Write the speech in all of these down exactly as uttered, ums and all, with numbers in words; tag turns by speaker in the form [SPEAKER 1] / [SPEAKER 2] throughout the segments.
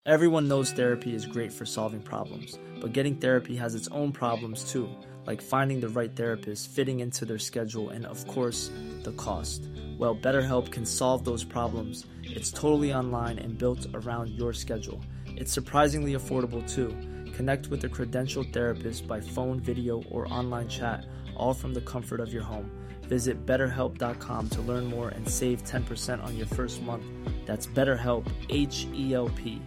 [SPEAKER 1] Everyone knows therapy is great for solving problems, but getting therapy has its own problems too, like finding the right therapist, fitting into their schedule, and of course, the cost. Well, BetterHelp can solve those problems. It's totally online and built around your schedule. It's surprisingly affordable too. Connect with a credentialed therapist by phone, video, or online chat, all from the comfort of your home. Visit better help dot com to learn more and save ten percent on your first month. That's BetterHelp, H E L P.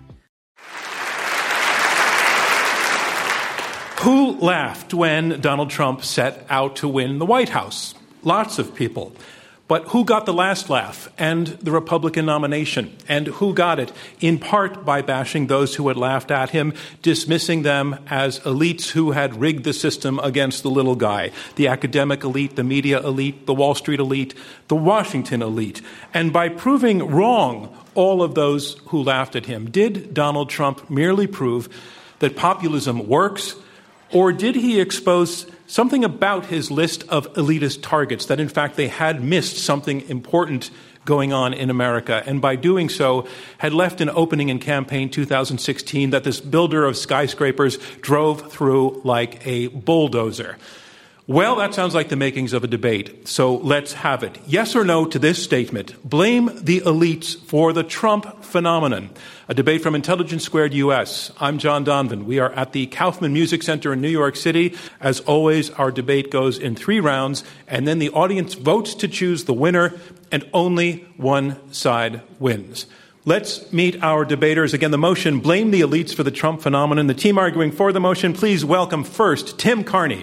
[SPEAKER 2] Who laughed when Donald Trump set out to win the White House? Lots of people. But who got the last laugh and the Republican nomination? And who got it? In part by bashing those who had laughed at him, dismissing them as elites who had rigged the system against the little guy. The academic elite, the media elite, the Wall Street elite, the Washington elite. And by proving wrong all of those who laughed at him, did Donald Trump merely prove that populism works? Or did he expose something about his list of elitist targets, that in fact they had missed something important going on in America, and by doing so had left an opening in campaign two thousand sixteen that this builder of skyscrapers drove through like a bulldozer? Well, that sounds like the makings of a debate, so let's have it. Yes or no to this statement: blame the elites for the Trump phenomenon. A debate from Intelligence Squared U S. I'm John Donovan. We are at the Kaufman Music Center in New York City. As always, our debate goes in three rounds, and then the audience votes to choose the winner, and only one side wins. Let's meet our debaters. Again, the motion, blame the elites for the Trump phenomenon. The team arguing for the motion, please welcome first Tim Carney.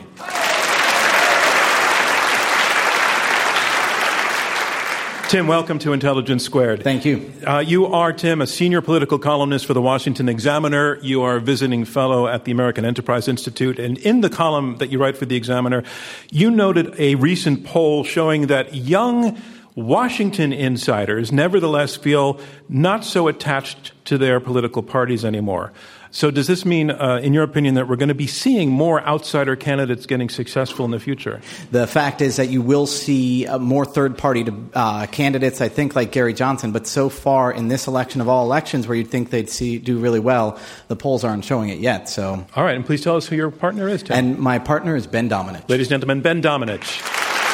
[SPEAKER 2] Tim, welcome to Intelligence Squared.
[SPEAKER 3] Thank you.
[SPEAKER 2] Uh, you are, Tim, a senior political columnist for the Washington Examiner. You are a visiting fellow at the American Enterprise Institute. And in the column that you write for the Examiner, you noted a recent poll showing that young Washington insiders nevertheless feel not so attached to their political parties anymore. So does this mean, uh, in your opinion, that we're going to be seeing more outsider candidates getting successful in the future?
[SPEAKER 3] The fact is that you will see uh, more third-party uh, candidates, I think, like Gary Johnson. But so far in this election of all elections, where you'd think they'd see do really well, the polls aren't showing it yet. So,
[SPEAKER 2] all right, and please tell us who your partner is, Tim.
[SPEAKER 3] And my partner is Ben Domenech.
[SPEAKER 2] Ladies and gentlemen, Ben Domenech.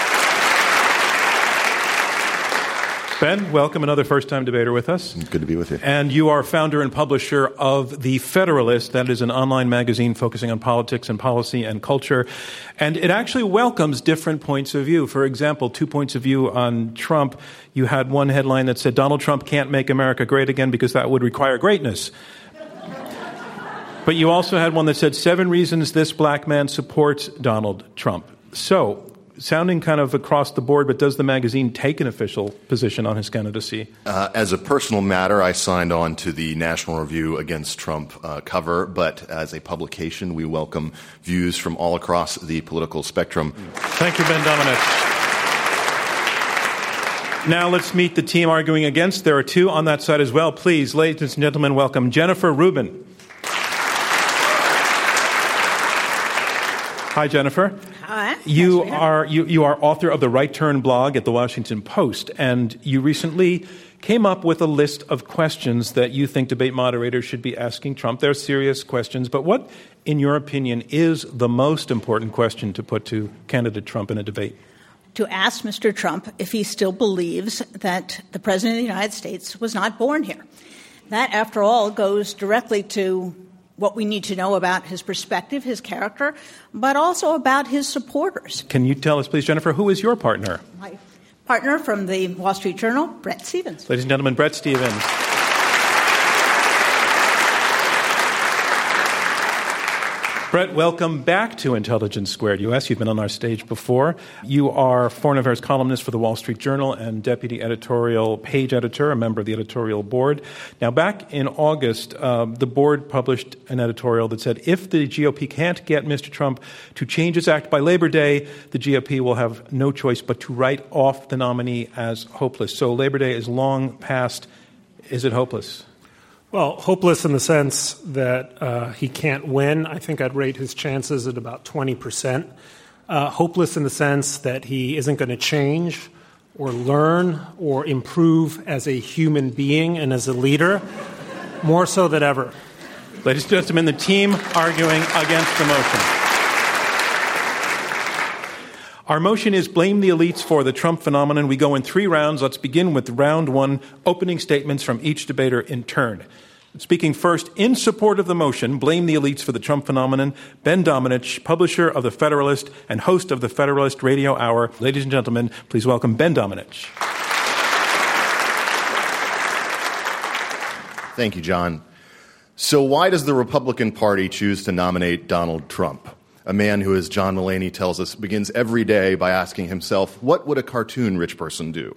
[SPEAKER 2] Ben, welcome, another first-time debater with us.
[SPEAKER 4] Good to be with you.
[SPEAKER 2] And you are founder and publisher of The Federalist. That is an online magazine focusing on politics and policy and culture. And it actually welcomes different points of view. For example, two points of view on Trump. You had one headline that said, Donald Trump can't make America great again because that would require greatness. But you also had one that said, seven reasons this black man supports Donald Trump. So, sounding kind of across the board, but does the magazine take an official position on his candidacy?
[SPEAKER 4] Uh, as a personal matter, I signed on to the National Review Against Trump uh, cover, but as a publication, we welcome views from all across the political spectrum.
[SPEAKER 2] Thank you, Ben Domenech. Now let's meet the team arguing against. There are two on that side as well. Please, ladies and gentlemen, welcome Jennifer Rubin. Hi, Jennifer.
[SPEAKER 5] Hi.
[SPEAKER 2] You are you, you are author of the Right Turn blog at the Washington Post, and you recently came up with a list of questions that you think debate moderators should be asking Trump. They're serious questions, but what, in your opinion, is the most important question to put to candidate Trump in a debate?
[SPEAKER 5] To ask Mister Trump if he still believes that the President of the United States was not born here. That, after all, goes directly to what we need to know about his perspective, his character, but also about his supporters.
[SPEAKER 2] Can you tell us, please, Jennifer, who is your partner?
[SPEAKER 5] My partner from the Wall Street Journal, Bret Stephens.
[SPEAKER 2] Ladies and gentlemen, Bret Stephens. Bret, welcome back to Intelligence Squared U S. You've been on our stage before. You are foreign affairs columnist for the Wall Street Journal and deputy editorial page editor, a member of the editorial board. Now, back in August, uh, the board published an editorial that said if the G O P can't get Mister Trump to change his act by Labor Day, the G O P will have no choice but to write off the nominee as hopeless. So Labor Day is long past. Is it hopeless?
[SPEAKER 6] Well, hopeless in the sense that uh, he can't win. I think I'd rate his chances at about twenty percent. Uh, hopeless in the sense that he isn't going to change or learn or improve as a human being and as a leader. More so than ever.
[SPEAKER 2] Ladies and gentlemen, the team arguing against the motion. Our motion is blame the elites for the Trump phenomenon. We go in three rounds. Let's begin with round one, opening statements from each debater in turn. Speaking first in support of the motion, blame the elites for the Trump phenomenon, Ben Domenech, publisher of The Federalist and host of the Federalist Radio Hour. Ladies and gentlemen, please welcome Ben Domenech.
[SPEAKER 4] Thank you, John. So why does the Republican Party choose to nominate Donald Trump, a man who, as John Mulaney tells us, begins every day by asking himself, what would a cartoon rich person do?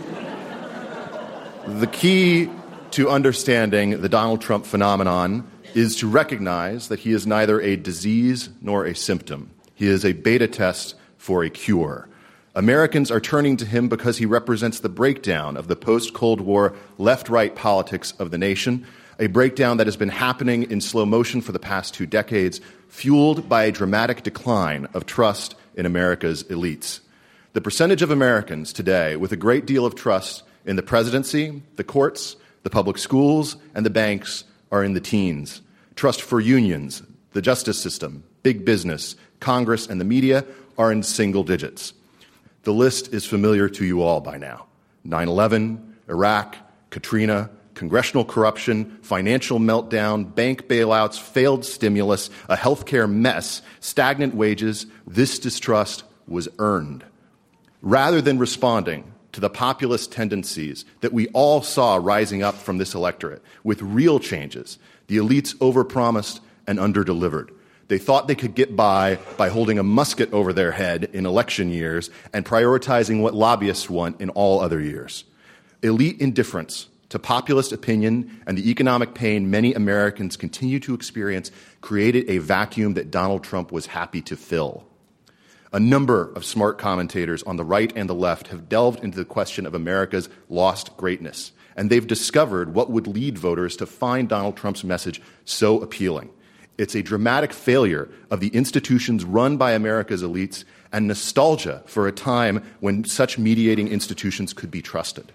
[SPEAKER 4] The key to understanding the Donald Trump phenomenon is to recognize that he is neither a disease nor a symptom. He is a beta test for a cure. Americans are turning to him because he represents the breakdown of the post-Cold War left-right politics of the nation, a breakdown that has been happening in slow motion for the past two decades, fueled by a dramatic decline of trust in America's elites. The percentage of Americans today with a great deal of trust in the presidency, the courts, the public schools, and the banks are in the teens. Trust for unions, the justice system, big business, Congress, and the media are in single digits. The list is familiar to you all by now. nine eleven, Iraq, Katrina, congressional corruption, financial meltdown, bank bailouts, failed stimulus, a healthcare mess, stagnant wages. This distrust was earned. Rather than responding to the populist tendencies that we all saw rising up from this electorate with real changes, the elites overpromised and underdelivered. They thought they could get by by holding a musket over their head in election years and prioritizing what lobbyists want in all other years. Elite indifference to populist opinion and the economic pain many Americans continue to experience created a vacuum that Donald Trump was happy to fill. A number of smart commentators on the right and the left have delved into the question of America's lost greatness, and they've discovered what would lead voters to find Donald Trump's message so appealing. It's a dramatic failure of the institutions run by America's elites and nostalgia for a time when such mediating institutions could be trusted.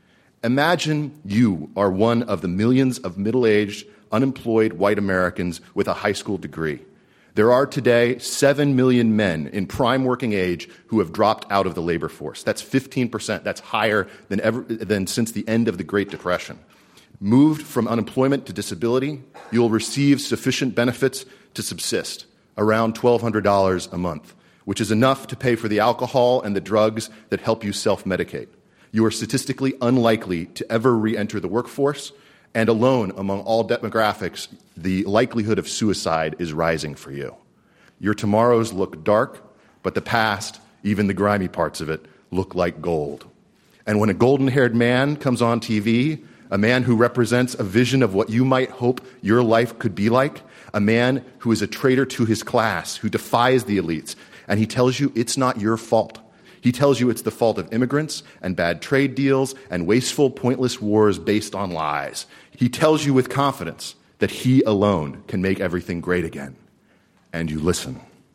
[SPEAKER 4] Imagine you are one of the millions of middle-aged, unemployed white Americans with a high school degree. There are today seven million men in prime working age who have dropped out of the labor force. That's fifteen percent. That's higher than ever than since the end of the Great Depression. Moved from unemployment to disability, you'll receive sufficient benefits to subsist, around twelve hundred dollars a month, which is enough to pay for the alcohol and the drugs that help you self-medicate. You are statistically unlikely to ever re-enter the workforce, and alone among all demographics, the likelihood of suicide is rising for you. Your tomorrows look dark, but the past, even the grimy parts of it, look like gold. And when a golden-haired man comes on T V, a man who represents a vision of what you might hope your life could be like, a man who is a traitor to his class, who defies the elites, and he tells you it's not your fault. He tells you it's the fault of immigrants and bad trade deals and wasteful, pointless wars based on lies. He tells you with confidence that he alone can make everything great again. And you listen.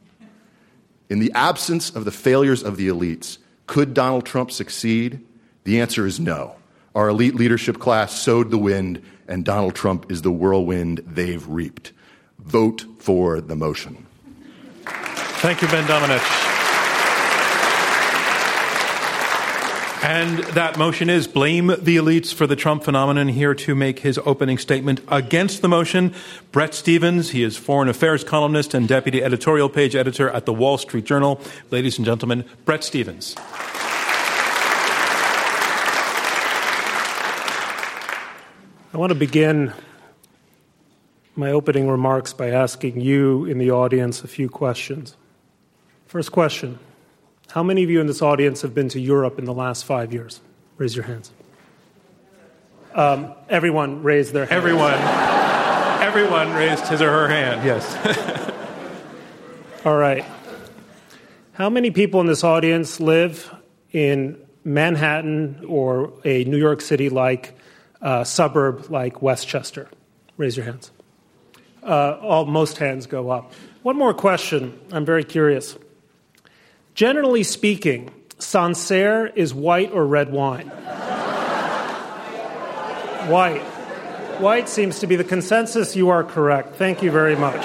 [SPEAKER 4] In the absence of the failures of the elites, could Donald Trump succeed? The answer is no. Our elite leadership class sowed the wind, and Donald Trump is the whirlwind they've reaped. Vote for the motion.
[SPEAKER 2] Thank you, Ben Domenech. And that motion is blame the elites for the Trump phenomenon. Here to make his opening statement against the motion, Bret Stephens. He is foreign affairs columnist and deputy editorial page editor at the Wall Street Journal. Ladies and gentlemen, Bret Stephens.
[SPEAKER 6] I want to begin my opening remarks by asking you in the audience a few questions. First question. How many of you in this audience have been to Europe in the last five years? Raise your hands. Um, everyone raised their hand.
[SPEAKER 2] Everyone. Everyone raised his or her hand, yes.
[SPEAKER 6] All right. How many people in this audience live in Manhattan or a New York City-like uh, suburb like Westchester? Raise your hands. Uh, all, most hands go up. One more question. I'm very curious. Generally speaking, Sancerre is white or red wine? White. White seems to be the consensus. You are correct. Thank you very much.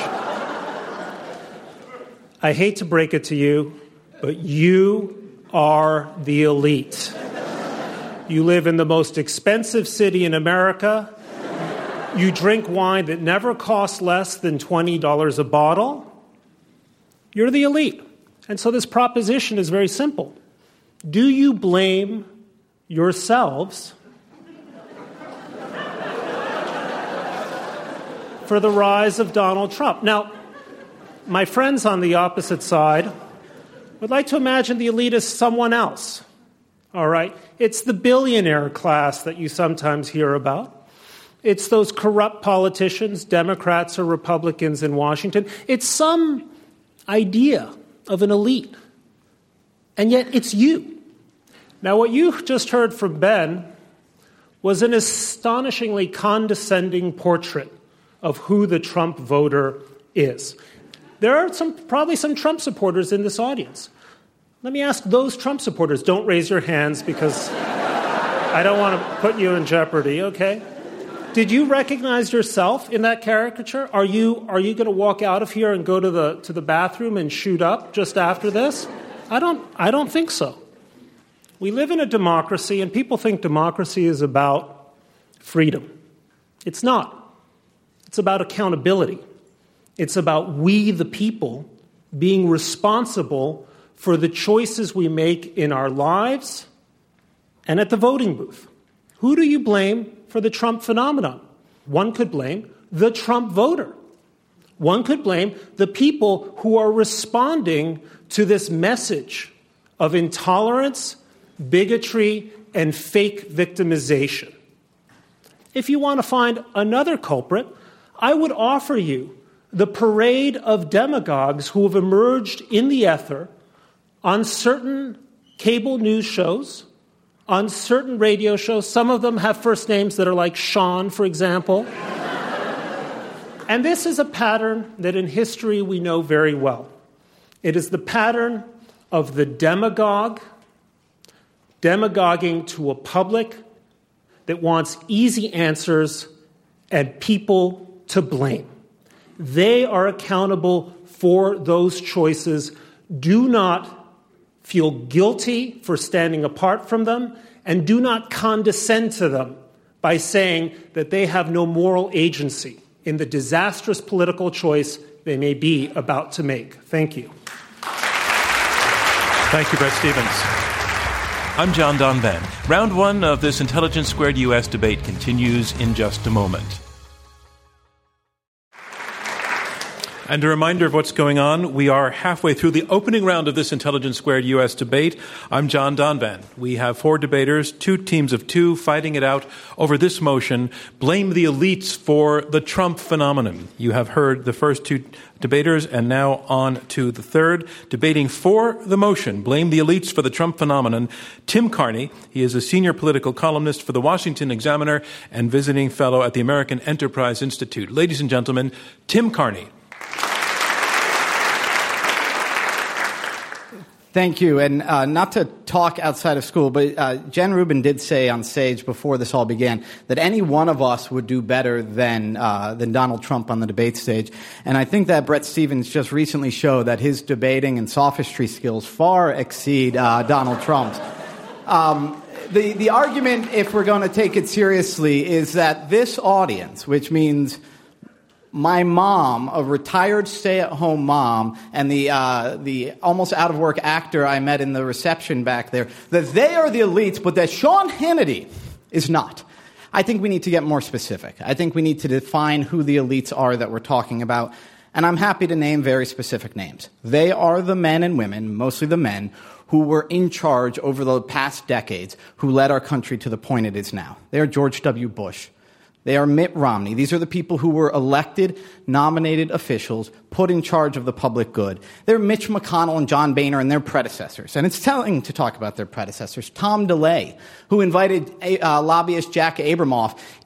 [SPEAKER 6] I hate to break it to you, but you are the elite. You live in the most expensive city in America. You drink wine that never costs less than twenty dollars a bottle. You're the elite. And so this proposition is very simple. Do you blame yourselves for the rise of Donald Trump? Now, my friends on the opposite side would like to imagine the elite as someone else. All right? It's the billionaire class that you sometimes hear about. It's those corrupt politicians, Democrats or Republicans in Washington. It's some idea of an elite. And yet it's you. Now, what you just heard from Ben was an astonishingly condescending portrait of who the Trump voter is. There are some, probably some Trump supporters in this audience. Let me ask those Trump supporters, don't raise your hands because I don't want to put you in jeopardy, okay? Did you recognize yourself in that caricature? Are you are you going to walk out of here and go to the to the bathroom and shoot up just after this? I don't I don't think so. We live in a democracy, and people think democracy is about freedom. It's not. It's about accountability. It's about we, the people, being responsible for the choices we make in our lives and at the voting booth. Who do you blame for the Trump phenomenon? One could blame the Trump voter. One could blame the people who are responding to this message of intolerance, bigotry, and fake victimization. If you want to find another culprit, I would offer you the parade of demagogues who have emerged in the ether on certain cable news shows, on certain radio shows. Some of them have first names that are like Sean, for example. And this is a pattern that in history we know very well. It is the pattern of the demagogue demagoguing to a public that wants easy answers and people to blame. They are accountable for those choices. Do not feel guilty for standing apart from them, and do not condescend to them by saying that they have no moral agency in the disastrous political choice they may be about to make. Thank you.
[SPEAKER 2] Thank you, Bret Stephens. I'm John Donvan. Round one of this Intelligence Squared U S debate continues in just a moment. And a reminder of what's going on. We are halfway through the opening round of this Intelligence Squared U S debate. I'm John Donvan. We have four debaters, two teams of two, fighting it out over this motion, blame the elites for the Trump phenomenon. You have heard the first two debaters, and now on to the third. Debating for the motion, blame the elites for the Trump phenomenon, Tim Carney. He is a senior political columnist for the Washington Examiner and visiting fellow at the American Enterprise Institute. Ladies and gentlemen, Tim Carney.
[SPEAKER 3] Thank you. And uh, not to talk outside of school, but uh, Jen Rubin did say on stage before this all began that any one of us would do better than uh, than Donald Trump on the debate stage. And I think that Bret Stephens just recently showed that his debating and sophistry skills far exceed uh, Donald Trump's. Um, the, the argument, if we're going to take it seriously, is that this audience, which means my mom, a retired stay-at-home mom, and the uh, the almost out-of-work actor I met in the reception back there, that they are the elites, but that Sean Hannity is not. I think we need to get more specific. I think we need to define who the elites are that we're talking about, and I'm happy to name very specific names. They are the men and women, mostly the men, who were in charge over the past decades, who led our country to the point it is now. They are George W. Bush. They are Mitt Romney. These are the people who were elected, nominated officials, put in charge of the public good. They're Mitch McConnell and John Boehner and their predecessors. And it's telling to talk about their predecessors. Tom DeLay, who invited uh, lobbyist Jack Abramoff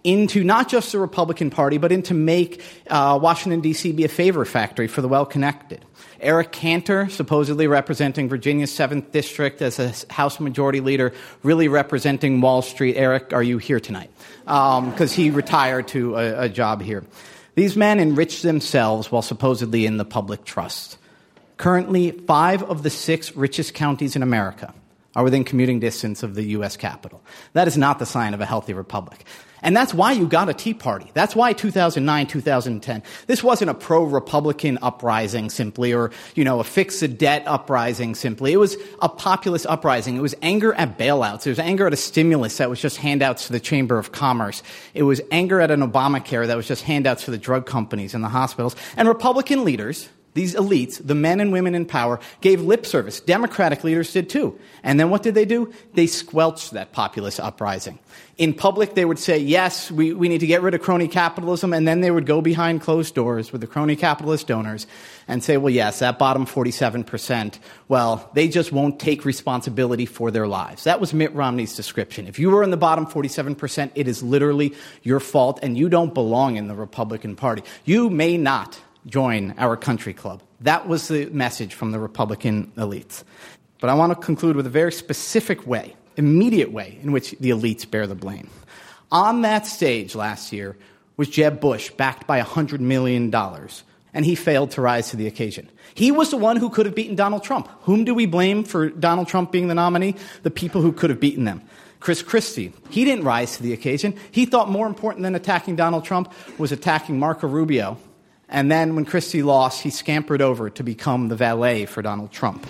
[SPEAKER 3] into not just the Republican Party, but into make uh, Washington, D C be a favor factory for the well-connected. Eric Cantor, supposedly representing Virginia's seventh District as a House Majority Leader, really representing Wall Street. Eric, are you here tonight? Because um, he retired to a, a job here. These men enrich themselves while supposedly in the public trust. Currently, five of the six richest counties in America are within commuting distance of the U S Capitol. That is not the sign of a healthy republic. And that's why you got a Tea Party. That's why two thousand nine, two thousand ten, this wasn't a pro-Republican uprising simply, or, you know, a fix-the-debt uprising simply. It was a populist uprising. It was anger at bailouts. It was anger at a stimulus that was just handouts to the Chamber of Commerce. It was anger at an Obamacare that was just handouts for the drug companies and the hospitals. And Republican leaders, these elites, the men and women in power, gave lip service. Democratic leaders did too. And then what did they do? They squelched that populist uprising. In public, they would say, yes, we, we need to get rid of crony capitalism, and then they would go behind closed doors with the crony capitalist donors and say, well, yes, that bottom forty-seven percent, well, they just won't take responsibility for their lives. That was Mitt Romney's description. If you were in the bottom forty-seven percent, it is literally your fault, and you don't belong in the Republican Party. You may not join our country club. That was the message from the Republican elites. But I want to conclude with a very specific way, immediate way, in which the elites bear the blame. On that stage last year was Jeb Bush, backed by one hundred million dollars, and he failed to rise to the occasion. He was the one who could have beaten Donald Trump. Whom do we blame for Donald Trump being the nominee? The people who could have beaten them. Chris Christie, he didn't rise to the occasion. He thought more important than attacking Donald Trump was attacking Marco Rubio. And then when Christie lost, he scampered over to become the valet for Donald Trump.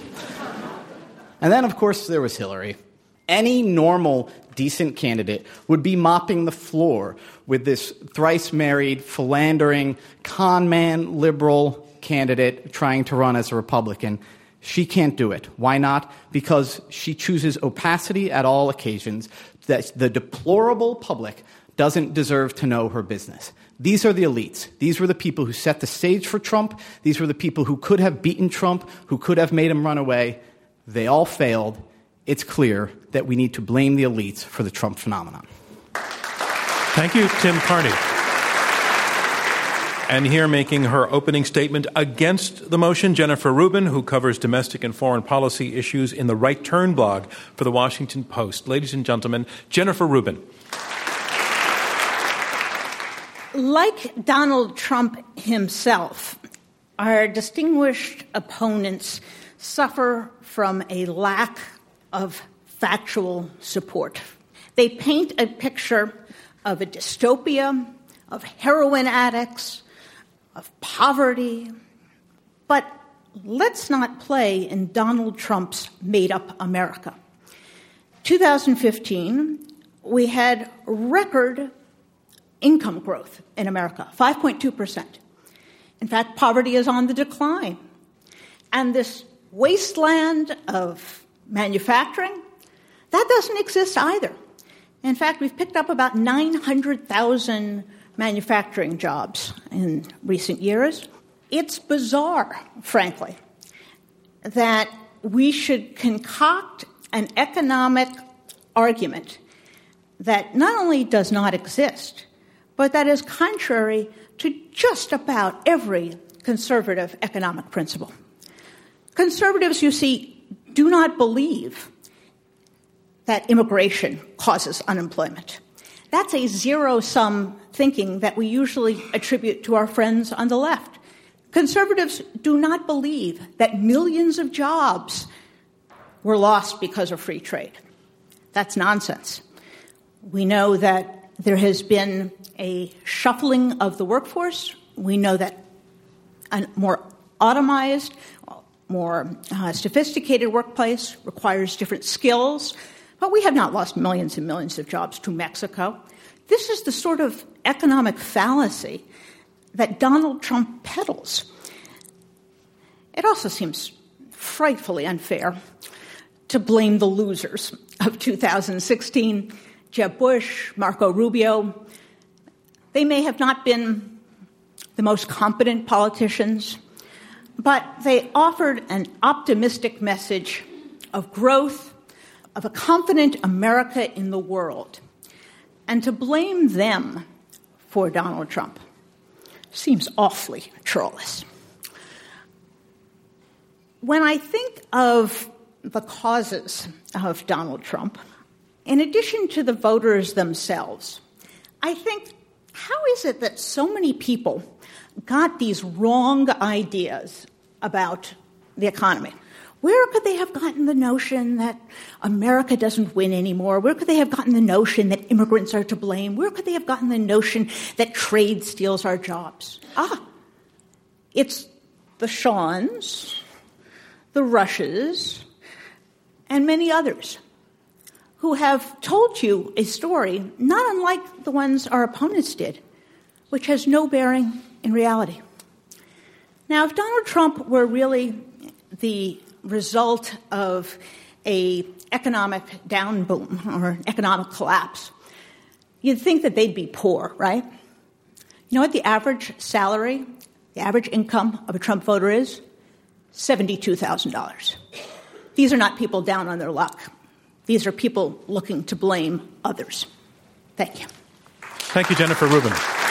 [SPEAKER 3] And then, of course, there was Hillary. Any normal, decent candidate would be mopping the floor with this thrice-married, philandering, con man, liberal candidate trying to run as a Republican. She can't do it. Why not? Because she chooses opacity at all occasions that the deplorable public doesn't deserve to know her business. These are the elites. These were the people who set the stage for Trump. These were the people who could have beaten Trump, who could have made him run away. They all failed. It's clear that we need to blame the elites for the Trump phenomenon.
[SPEAKER 2] Thank you, Tim Carney. And here making her opening statement against the motion, Jennifer Rubin, who covers domestic and foreign policy issues in the Right Turn blog for the Washington Post. Ladies and gentlemen, Jennifer Rubin.
[SPEAKER 5] Like Donald Trump himself, our distinguished opponents suffer from a lack of factual support. They paint a picture of a dystopia, of heroin addicts, of poverty. But let's not play in Donald Trump's made-up America. twenty fifteen, we had record income growth in America, five point two percent. In fact, poverty is on the decline. And this wasteland of manufacturing, that doesn't exist either. In fact, we've picked up about nine hundred thousand manufacturing jobs in recent years. It's bizarre, frankly, that we should concoct an economic argument that not only does not exist, but that is contrary to just about every conservative economic principle. Conservatives, you see, do not believe that immigration causes unemployment. That's a zero-sum thinking that we usually attribute to our friends on the left. Conservatives do not believe that millions of jobs were lost because of free trade. That's nonsense. We know that there has been a shuffling of the workforce. We know that a more automized, more uh, sophisticated workplace requires different skills. But we have not lost millions and millions of jobs to Mexico. This is the sort of economic fallacy that Donald Trump peddles. It also seems frightfully unfair to blame the losers of two thousand sixteen, Jeb Bush, Marco Rubio. They may have not been the most competent politicians, but they offered an optimistic message of growth, of a confident America in the world. and to blame them for Donald Trump seems awfully churlish. When I think of the causes of Donald Trump, in addition to the voters themselves, I think, how is it that so many people got these wrong ideas about the economy? Where could they have gotten the notion that America doesn't win anymore? Where could they have gotten the notion that immigrants are to blame? Where could they have gotten the notion that trade steals our jobs? Ah, it's the Seans, the Rushes, and many others who have told you a story not unlike the ones our opponents did, which has no bearing in reality. Now, if Donald Trump were really the result of a economic down boom or an economic collapse, you'd think that they'd be poor, right? You know what the average salary, the average income of a Trump voter is? seventy-two thousand dollars. These are not people down on their luck. These are people looking to blame others. Thank you.
[SPEAKER 2] Thank you, Jennifer Rubin.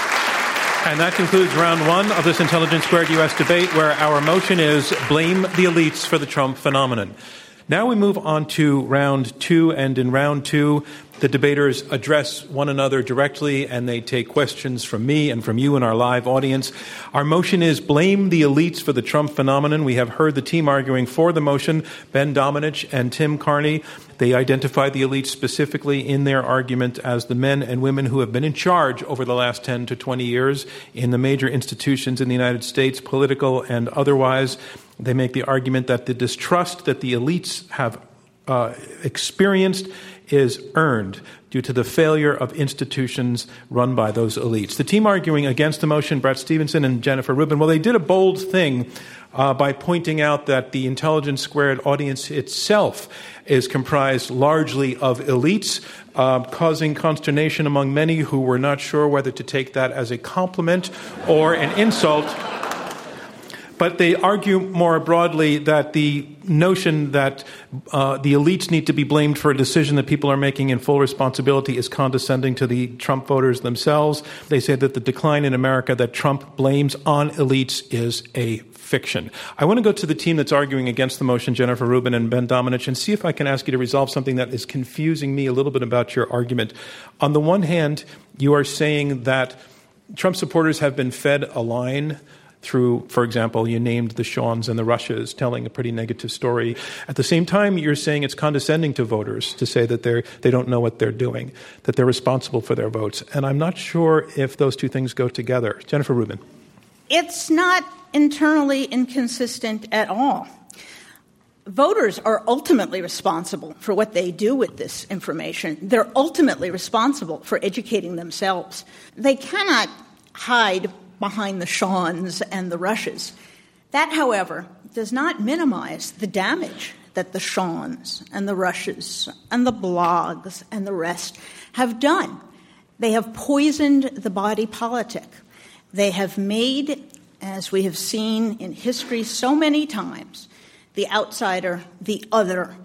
[SPEAKER 2] And that concludes round one of this Intelligence Squared U S debate, where our motion is blame the elites for the Trump phenomenon. Now we move on to round two, and in round two, the debaters address one another directly, and they take questions from me and from you in our live audience. Our motion is blame the elites for the Trump phenomenon. We have heard the team arguing for the motion, Ben Domenech and Tim Carney. They identify the elites specifically in their argument as the men and women who have been in charge over the last ten to twenty years in the major institutions in the United States, political and otherwise. They make the argument that the distrust that the elites have uh, experienced is earned due to the failure of institutions run by those elites. The team arguing against the motion, Bret Stevenson and Jennifer Rubin, well, they did a bold thing uh, by pointing out that the Intelligence Squared audience itself is comprised largely of elites, uh, causing consternation among many who were not sure whether to take that as a compliment or an insult. But they argue more broadly that the notion that uh, the elites need to be blamed for a decision that people are making in full responsibility is condescending to the Trump voters themselves. They say that the decline in America that Trump blames on elites is a fiction. I want to go to the team that's arguing against the motion, Jennifer Rubin and Ben Domenech, and see if I can ask you to resolve something that is confusing me a little bit about your argument. On the one hand, you are saying that Trump supporters have been fed a line through, for example, you named the Seans and the Rushes, telling a pretty negative story. At the same time, you're saying it's condescending to voters to say that they're, they don't know what they're doing, that they're responsible for their votes. And I'm not sure if those two things go together. Jennifer Rubin.
[SPEAKER 5] It's not internally inconsistent at all. Voters are ultimately responsible for what they do with this information. They're ultimately responsible for educating themselves. They cannot hide behind the Seans and the Rushes. That, however, does not minimize the damage that the Seans and the Rushes and the blogs and the rest have done. They have poisoned the body politic. They have made, as we have seen in history so many times, the outsider, the other,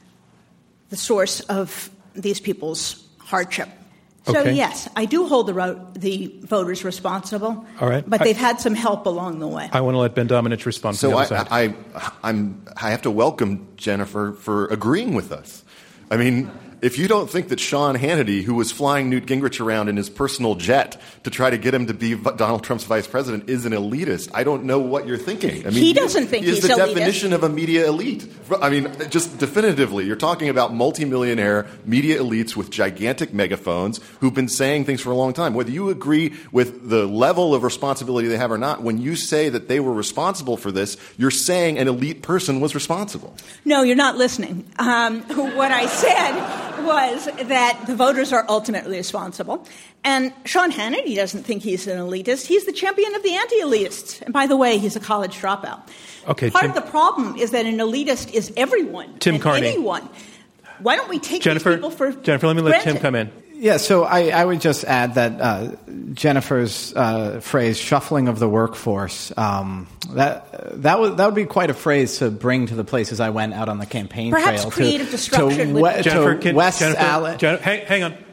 [SPEAKER 5] the source of these people's hardship. So,
[SPEAKER 2] okay.
[SPEAKER 5] Yes, I do hold the, ro- the voters responsible,
[SPEAKER 2] all right.
[SPEAKER 5] But
[SPEAKER 2] I,
[SPEAKER 5] they've had some help along the way.
[SPEAKER 2] I want to let Ben Domenech respond
[SPEAKER 4] so
[SPEAKER 2] to the
[SPEAKER 4] I,
[SPEAKER 2] other side.
[SPEAKER 4] I, I'm, I have to welcome Jennifer for agreeing with us. I mean, if you don't think that Sean Hannity, who was flying Newt Gingrich around in his personal jet to try to get him to be Donald Trump's vice president, is an elitist, I don't know what you're thinking. I mean,
[SPEAKER 5] he doesn't think
[SPEAKER 4] he is
[SPEAKER 5] he's
[SPEAKER 4] the
[SPEAKER 5] elitist.
[SPEAKER 4] definition of a media elite. I mean, just definitively, you're talking about multimillionaire media elites with gigantic megaphones who've been saying things for a long time. Whether you agree with the level of responsibility they have or not, when you say that they were responsible for this, you're saying an elite person was responsible.
[SPEAKER 5] No, you're not listening. Um, what I said was that the voters are ultimately responsible. And Sean Hannity doesn't think he's an elitist. He's the champion of the anti-elitists. And by the way, he's a college dropout.
[SPEAKER 2] Okay,
[SPEAKER 5] Part
[SPEAKER 2] Tim,
[SPEAKER 5] of the problem is that an elitist is everyone.
[SPEAKER 2] Tim
[SPEAKER 5] and
[SPEAKER 2] Carney.
[SPEAKER 5] anyone. Why don't we take
[SPEAKER 2] Jennifer,
[SPEAKER 5] these people for
[SPEAKER 2] Jennifer, let me let
[SPEAKER 5] granted?
[SPEAKER 2] Tim come in.
[SPEAKER 3] Yeah, so I, I would just add that uh, Jennifer's uh, phrase "shuffling of the workforce" um, that that would that would be quite a phrase to bring to the places I went out on the campaign
[SPEAKER 5] Perhaps
[SPEAKER 3] trail.
[SPEAKER 5] creative
[SPEAKER 3] to,
[SPEAKER 5] destruction
[SPEAKER 3] to,
[SPEAKER 5] would-
[SPEAKER 3] we,
[SPEAKER 2] Jennifer,
[SPEAKER 3] to
[SPEAKER 2] can,
[SPEAKER 3] West
[SPEAKER 2] Jennifer,
[SPEAKER 3] Allen.
[SPEAKER 2] Jen, hang, hang on, hang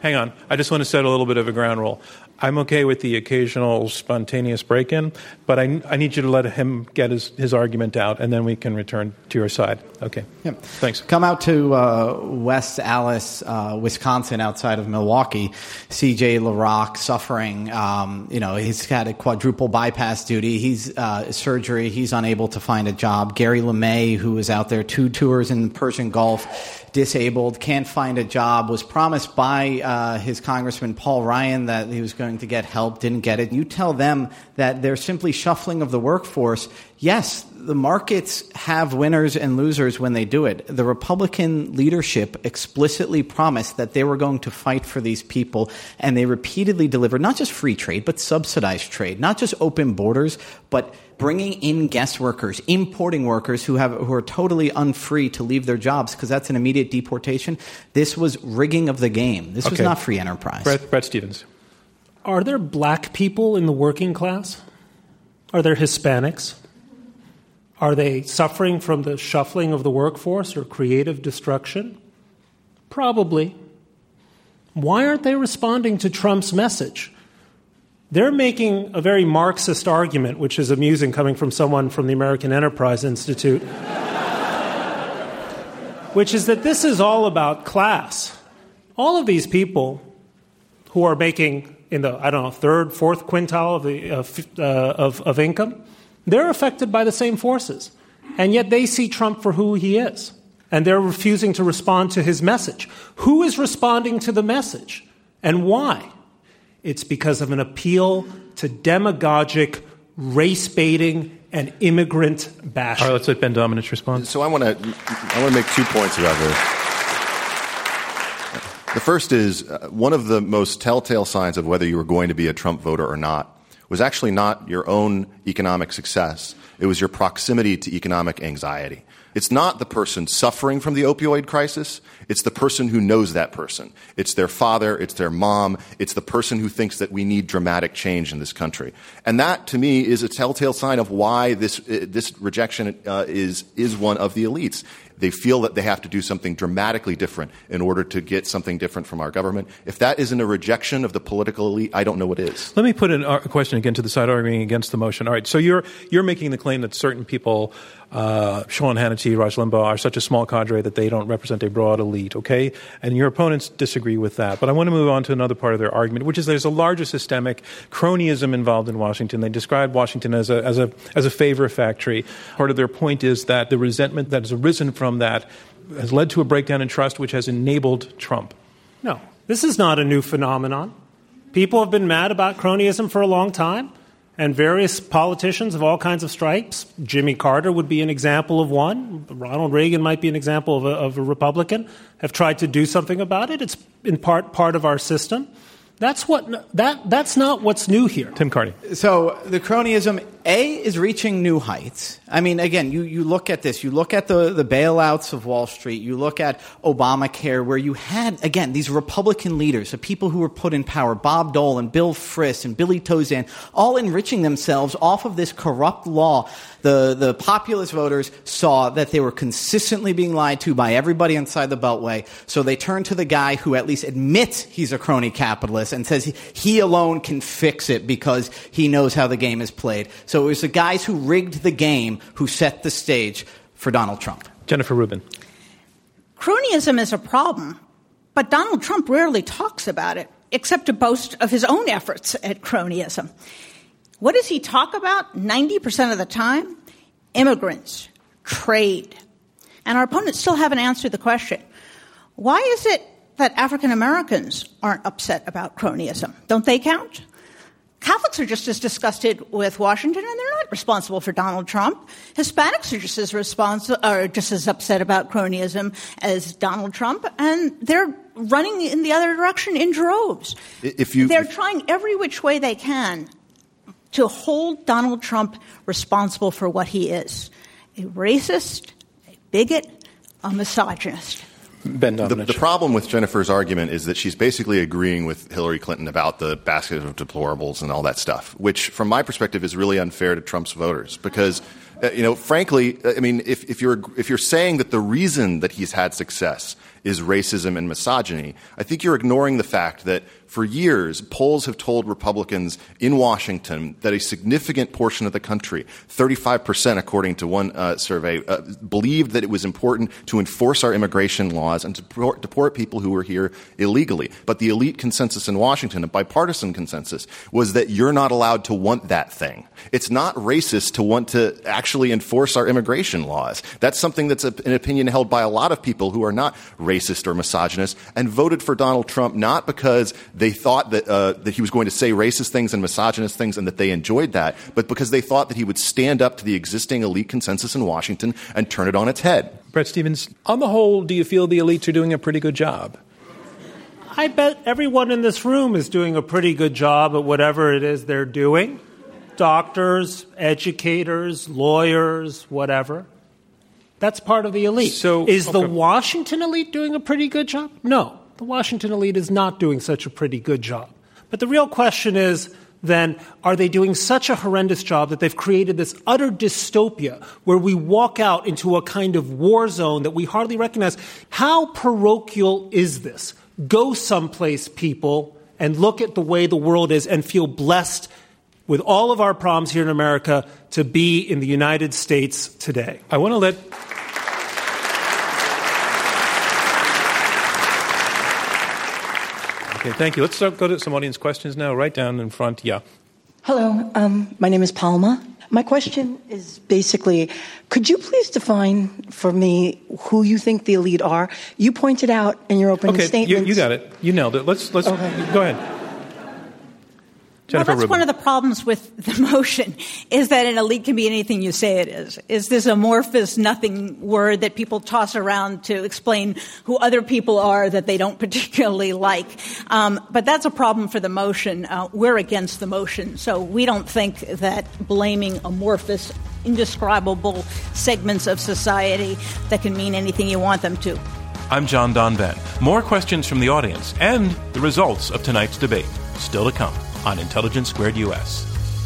[SPEAKER 2] hang on. I just want to set a little bit of a ground rule. I'm okay with the occasional spontaneous break-in, but I, I need you to let him get his, his argument out, and then we can return to your side. Okay.
[SPEAKER 3] Yeah.
[SPEAKER 2] Thanks.
[SPEAKER 3] Come out to uh, West Allis, uh, Wisconsin, outside of Milwaukee. C J LaRock suffering. Um, you know, he's had a quadruple bypass duty. He's uh, surgery. He's unable to find a job. Gary LeMay, who was out there two tours in the Persian Gulf, disabled, can't find a job, was promised by uh, his Congressman Paul Ryan that he was going to get help, didn't get it. You tell them that they're simply shuffling of the workforce. Yes, the markets have winners and losers when they do it. The Republican leadership explicitly promised that they were going to fight for these people, and they repeatedly delivered not just free trade, but subsidized trade, not just open borders, but bringing in guest workers, importing workers who have who are totally unfree to leave their jobs because that's an immediate deportation. This was rigging of the game. This
[SPEAKER 2] okay.
[SPEAKER 3] was not free enterprise.
[SPEAKER 2] Brett, Brett Stevens.
[SPEAKER 6] Are there black people in the working class? Are there Hispanics? Are they suffering from the shuffling of the workforce or creative destruction? Probably. Why aren't they responding to Trump's message? They're making a very Marxist argument, which is amusing coming from someone from the American Enterprise Institute, which is that this is all about class. All of these people who are making in the, I don't know, third, fourth quintile of, the, uh, uh, of, of income, they're affected by the same forces. And yet they see Trump for who he is. And they're refusing to respond to his message. Who is responding to the message? And why? It's because of an appeal to demagogic, race-baiting, and immigrant bashing.
[SPEAKER 2] All right, let's let Ben Domenech respond.
[SPEAKER 4] So I want to I want to make two points about this. The first is uh, one of the most telltale signs of whether you were going to be a Trump voter or not was actually not your own economic success. It was your proximity to economic anxiety. It's not the person suffering from the opioid crisis. It's the person who knows that person. It's their father. It's their mom. It's the person who thinks that we need dramatic change in this country. And that, to me, is a telltale sign of why this uh, this rejection uh, is is one of the elites. They feel that they have to do something dramatically different in order to get something different from our government. If that isn't a rejection of the political elite, I don't know what is.
[SPEAKER 2] Let me put a question again to the side arguing against the motion. All right, so you're you're making the claim that certain people, uh, Sean Hannity, Rush Limbaugh, are such a small cadre that they don't represent a broad elite, okay? And your opponents disagree with that. But I want to move on to another part of their argument, which is there's a larger systemic cronyism involved in Washington. They describe Washington as a as a as a favor factory. Part of their point is that the resentment that has arisen from that has led to a breakdown in trust, which has enabled Trump.
[SPEAKER 6] No, this is not a new phenomenon. People have been mad about cronyism for a long time, and various politicians of all kinds of stripes. Jimmy Carter would be an example of one. Ronald Reagan might be an example of a, of a Republican, have tried to do something about it. It's in part part of our system. That's what that that's not what's new here.
[SPEAKER 2] Tim Carney.
[SPEAKER 3] So the cronyism, A, is reaching new heights. I mean, again, you, you look at this. You look at the, the bailouts of Wall Street. You look at Obamacare, where you had, again, these Republican leaders, the people who were put in power, Bob Dole and Bill Frist and Billy Tozan, all enriching themselves off of this corrupt law. The, the populist voters saw that they were consistently being lied to by everybody inside the Beltway, so they turned to the guy who at least admits he's a crony capitalist and says he, he alone can fix it because he knows how the game is played. So it was the guys who rigged the game who set the stage for Donald Trump.
[SPEAKER 2] Jennifer Rubin.
[SPEAKER 5] Cronyism is a problem, but Donald Trump rarely talks about it, except to boast of his own efforts at cronyism. What does he talk about ninety percent of the time? Immigrants, trade. And our opponents still haven't answered the question. Why is it that African Americans aren't upset about cronyism? Don't they count? Catholics are just as disgusted with Washington, and they're not responsible for Donald Trump. Hispanics are just as responsible, are just as upset about cronyism as Donald Trump, and they're running in the other direction in droves.
[SPEAKER 4] If you,
[SPEAKER 5] they're
[SPEAKER 4] if,
[SPEAKER 5] trying every which way they can to hold Donald Trump responsible for what he is: a racist, a bigot, a misogynist.
[SPEAKER 2] Ben
[SPEAKER 4] the, the problem with Jennifer's argument is that she's basically agreeing with Hillary Clinton about the basket of deplorables and all that stuff, which, from my perspective, is really unfair to Trump's voters. Because, uh, you know, frankly, I mean, if, if you're if you're saying that the reason that he's had success is racism and misogyny. I think you're ignoring the fact that for years, polls have told Republicans in Washington that a significant portion of the country, thirty-five percent according to one uh, survey, uh, believed that it was important to enforce our immigration laws and to deport, deport people who were here illegally. But the elite consensus in Washington, a bipartisan consensus, was that you're not allowed to want that thing. It's not racist to want to actually enforce our immigration laws. That's something that's a, an opinion held by a lot of people who are not racist or misogynist and voted for Donald Trump not because they thought that uh, that he was going to say racist things and misogynist things and that they enjoyed that, but because they thought that he would stand up to the existing elite consensus in Washington and turn it on its head.
[SPEAKER 2] Bret Stephens, on the whole, do you feel the elites are doing a pretty good job?
[SPEAKER 6] I bet everyone in this room is doing a pretty good job at whatever it is they're doing. Doctors, educators, lawyers, whatever. That's part of the elite.
[SPEAKER 2] So,
[SPEAKER 6] is
[SPEAKER 2] okay.
[SPEAKER 6] the Washington elite doing a pretty good job? No. The Washington elite is not doing such a pretty good job. But the real question is, then, are they doing such a horrendous job that they've created this utter dystopia where we walk out into a kind of war zone that we hardly recognize? How parochial is this? Go someplace, people, and look at the way the world is and feel blessed with all of our problems here in America to be in the United States today.
[SPEAKER 2] I want to let... Okay, thank you. Let's start, go to some audience questions now. Right down in front. Yeah.
[SPEAKER 7] Hello. Um, my name is Palma. My question is basically, could you please define for me who you think the elite are? You pointed out in your opening
[SPEAKER 2] okay,
[SPEAKER 7] statement.
[SPEAKER 2] You, you got it. You nailed it. Let's let's
[SPEAKER 7] okay.
[SPEAKER 2] Go ahead.
[SPEAKER 5] Jennifer well, that's
[SPEAKER 2] Rubin.
[SPEAKER 5] one of the problems with the motion, is that an elite can be anything you say it is. Is this amorphous, nothing word that people toss around to explain who other people are that they don't particularly like? Um, but that's a problem for the motion. Uh, we're against the motion, so we don't think that blaming amorphous, indescribable segments of society that can mean anything you want them to.
[SPEAKER 2] I'm John Donvan. More questions from the audience and the results of tonight's debate still to come on Intelligence Squared U S.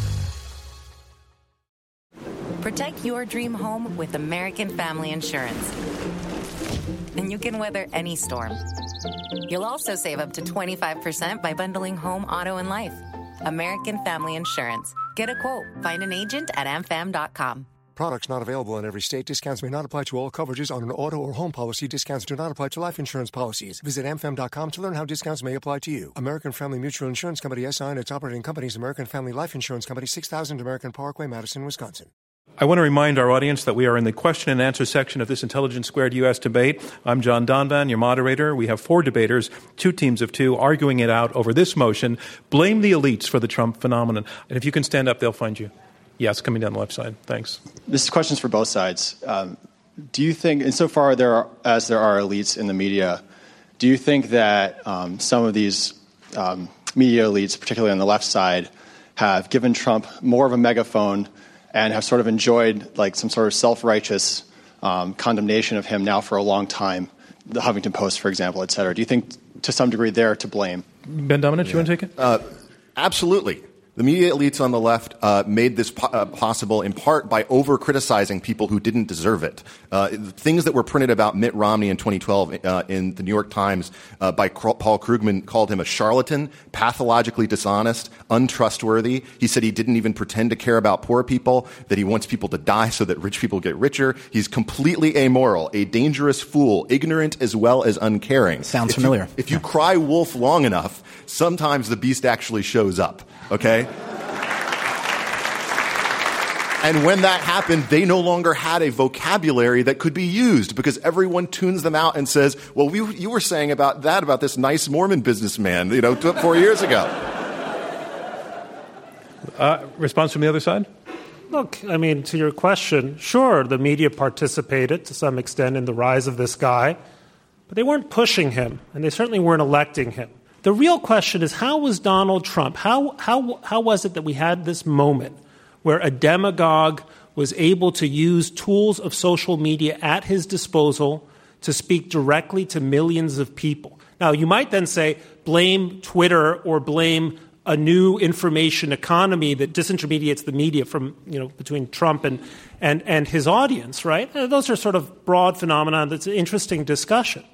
[SPEAKER 8] Protect your dream home with American Family Insurance. And you can weather any storm. You'll also save up to twenty-five percent by bundling home, auto, and life. American Family Insurance. Get a quote. Find an agent at am fam dot com.
[SPEAKER 9] Products not available in every state. Discounts may not apply to all coverages on an auto or home policy. Discounts do not apply to life insurance policies. Visit am fam dot com to learn how discounts may apply to you. American Family Mutual Insurance Company, S I and its operating companies, American Family Life Insurance Company, six thousand American Parkway, Madison, Wisconsin.
[SPEAKER 2] I want to remind our audience that we are in the question and answer section of this Intelligence Squared U S debate. I'm John Donvan, your moderator. We have four debaters, two teams of two, arguing it out over this motion, blame the elites for the Trump phenomenon. And if you can stand up, they'll find you. Yes, coming down the left side. Thanks.
[SPEAKER 10] This question is for both sides. Um, do you think, insofar there are, as there are elites in the media, do you think that um, some of these um, media elites, particularly on the left side, have given Trump more of a megaphone and have sort of enjoyed like some sort of self-righteous um, condemnation of him now for a long time? The Huffington Post, for example, et cetera. Do you think to some degree they're to blame?
[SPEAKER 2] Ben Domenech, yeah. You want to take it?
[SPEAKER 4] Uh, absolutely. The media elites on the left uh, made this po- uh, possible in part by over-criticizing people who didn't deserve it. Uh, things that were printed about Mitt Romney in twenty twelve uh, in the New York Times uh, by Paul Krugman called him a charlatan, pathologically dishonest, untrustworthy. He said he didn't even pretend to care about poor people, that he wants people to die so that rich people get richer. He's completely amoral, a dangerous fool, ignorant as well as uncaring.
[SPEAKER 3] Sounds
[SPEAKER 4] if
[SPEAKER 3] familiar.
[SPEAKER 4] You, if you cry wolf long enough, sometimes the beast actually shows up. Okay? And when that happened, they no longer had a vocabulary that could be used because everyone tunes them out and says, well, we, you were saying about that, about this nice Mormon businessman, you know, four years ago.
[SPEAKER 2] Uh, response from the other side?
[SPEAKER 6] Look, I mean, to your question, sure, the media participated to some extent in the rise of this guy, but they weren't pushing him, and they certainly weren't electing him. The real question is, how was Donald Trump, how, how, how was it that we had this moment where a demagogue was able to use tools of social media at his disposal to speak directly to millions of people? Now, you might then say, blame Twitter or blame a new information economy that disintermediates the media from, you know, between Trump and, and, and his audience, right? Those are sort of broad phenomena. That's an interesting discussion.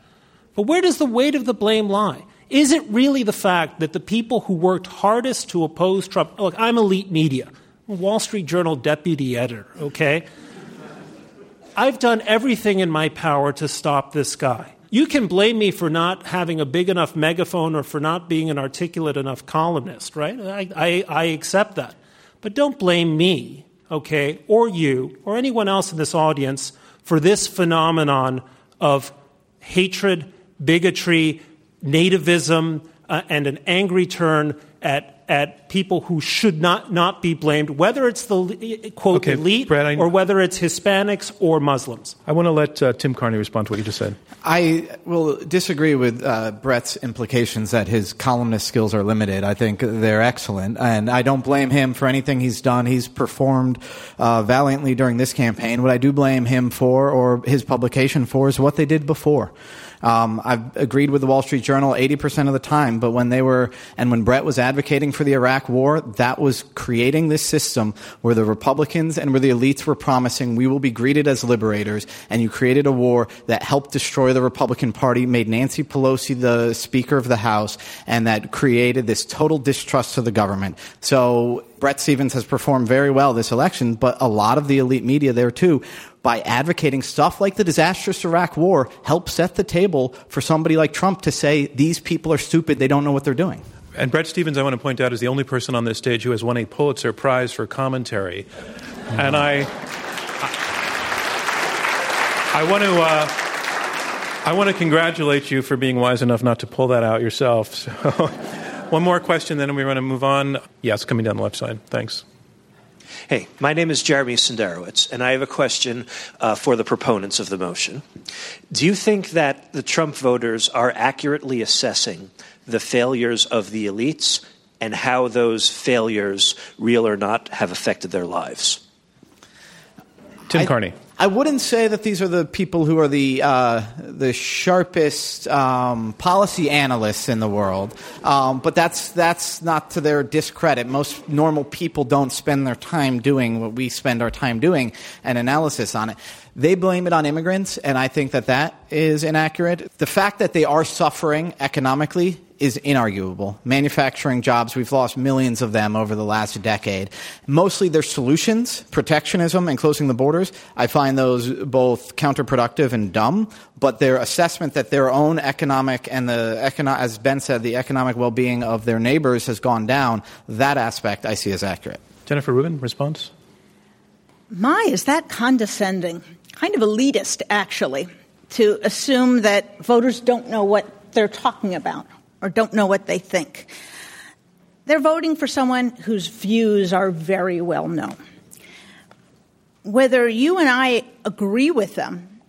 [SPEAKER 6] But where does the weight of the blame lie? Is it really the fact that the people who worked hardest to oppose Trump — look, I'm elite media, Wall Street Journal deputy editor, okay? I've done everything in my power to stop this guy. You can blame me for not having a big enough megaphone or for not being an articulate enough columnist, right? I, I, I accept that. But don't blame me, okay, or you, or anyone else in this audience for this phenomenon of hatred, bigotry, nativism, uh, and an angry turn at at people who should not, not be blamed, whether it's the, quote,
[SPEAKER 2] okay,
[SPEAKER 6] elite
[SPEAKER 2] Brad, I,
[SPEAKER 6] or whether it's Hispanics or Muslims.
[SPEAKER 2] I want to let uh, Tim Carney respond to what you just said.
[SPEAKER 3] I will disagree with uh, Brett's implications that his columnist skills are limited. I think they're excellent, and I don't blame him for anything he's done. He's performed uh, valiantly during this campaign. What I do blame him for, or his publication for, is what they did before. Um, I've agreed with the Wall Street Journal eighty percent of the time, but when they were, and when Brett was advocating for the Iraq War, that was creating this system where the Republicans and where the elites were promising we will be greeted as liberators, and you created a war that helped destroy the Republican Party, made Nancy Pelosi the Speaker of the House, and that created this total distrust of the government. So Brett Stevens has performed very well this election, but a lot of the elite media there too, by advocating stuff like the disastrous Iraq War, help set the table for somebody like Trump to say these people are stupid, they don't know what they're doing.
[SPEAKER 2] And Brett Stevens, I want to point out, is the only person on this stage who has won a Pulitzer Prize for commentary. Mm-hmm. And I, I, I want to, uh, I want to congratulate you for being wise enough not to pull that out yourself. So, one more question, then we want to move on. Yes, coming down the left side. Thanks.
[SPEAKER 11] Hey, my name is Jeremy Senderowitz, and I have a question uh, for the proponents of the motion. Do you think that the Trump voters are accurately assessing the failures of the elites and how those failures, real or not, have affected their lives?
[SPEAKER 2] Tim
[SPEAKER 3] I,
[SPEAKER 2] Carney.
[SPEAKER 3] I wouldn't say that these are the people who are the uh, the sharpest um, policy analysts in the world, um, but that's that's not to their discredit. Most normal people don't spend their time doing what we spend our time doing, an analysis on it. They blame it on immigrants, and I think that that is inaccurate. The fact that they are suffering economically is inarguable. Manufacturing jobs, we've lost millions of them over the last decade. Mostly their solutions, protectionism and closing the borders, I find those both counterproductive and dumb, but their assessment that their own economic and the, econo- as Ben said, the economic well-being of their neighbors has gone down, that aspect I see as accurate.
[SPEAKER 2] Jennifer Rubin, response?
[SPEAKER 5] My, is that condescending? Kind of elitist, actually, to assume that voters don't know what they're talking about or don't know what they think. They're voting for someone whose views are very well known. Whether you and I agree with them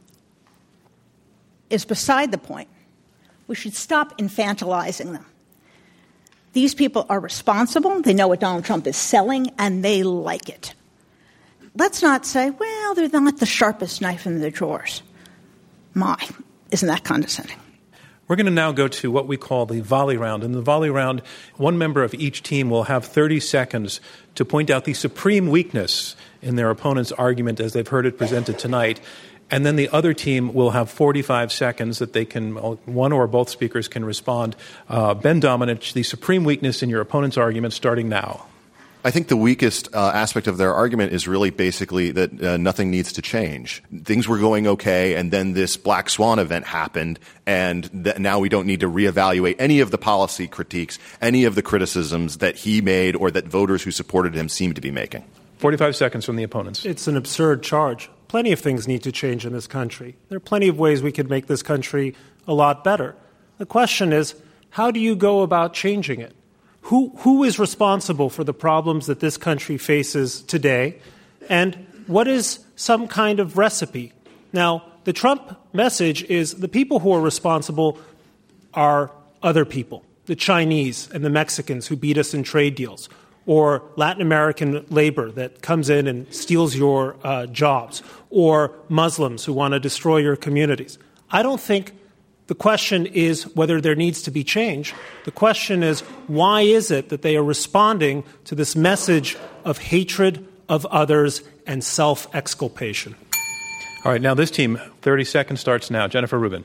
[SPEAKER 5] is beside the point. We should stop infantilizing them. These people are responsible, they know what Donald Trump is selling, and they like it. Let's not say, well, they're not the sharpest knife in the drawers. My, isn't that condescending?
[SPEAKER 2] We're going to now go to what we call the volley round. In the volley round, one member of each team will have thirty seconds to point out the supreme weakness in their opponent's argument as they've heard it presented tonight. And then the other team will have forty-five seconds that they can, one or both speakers can respond. Uh, Ben Domenech, the supreme weakness in your opponent's argument, starting now.
[SPEAKER 4] I think the weakest uh, aspect of their argument is really basically that uh, nothing needs to change. Things were going okay, and then this black swan event happened, and th- now we don't need to reevaluate any of the policy critiques, any of the criticisms that he made or that voters who supported him seem to be making.
[SPEAKER 2] forty-five seconds from the opponents.
[SPEAKER 6] It's an absurd charge. Plenty of things need to change in this country. There are plenty of ways we could make this country a lot better. The question is, how do you go about changing it? Who, who is responsible for the problems that this country faces today? And what is some kind of recipe? Now, the Trump message is the people who are responsible are other people, the Chinese and the Mexicans who beat us in trade deals, or Latin American labor that comes in and steals your uh, jobs, or Muslims who want to destroy your communities. I don't think the question is whether there needs to be change. The question is, why is it that they are responding to this message of hatred of others and self-exculpation?
[SPEAKER 2] All right, now this team, thirty seconds starts now. Jennifer Rubin.